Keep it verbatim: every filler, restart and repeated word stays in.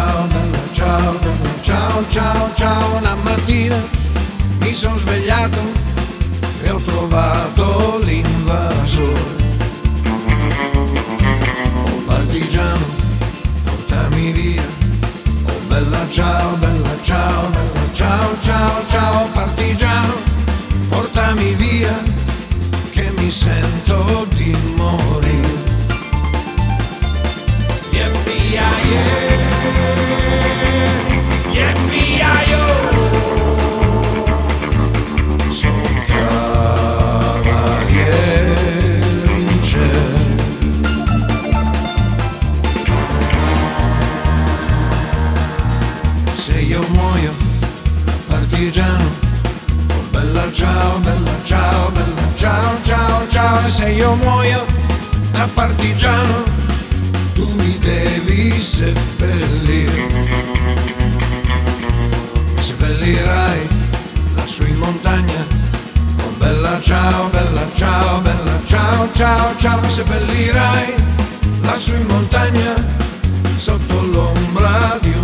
ciao, bella ciao, bella ciao, ciao, ciao. Una mattina mi sono svegliato e ho trovato l'invasore. Oh partigiano, portami via. Oh bella ciao, bella ciao, bella ciao, ciao, ciao. Partigiano, portami via, che mi sento di morire. Se io muoio da partigiano, oh bella ciao, bella ciao, bella ciao, ciao, ciao. E se io muoio da partigiano, tu mi devi seppellire. Mi seppellirai lassù in montagna, oh bella ciao, bella ciao, bella ciao, ciao, ciao. Mi seppellirai lassù in montagna, sotto l'ombra di un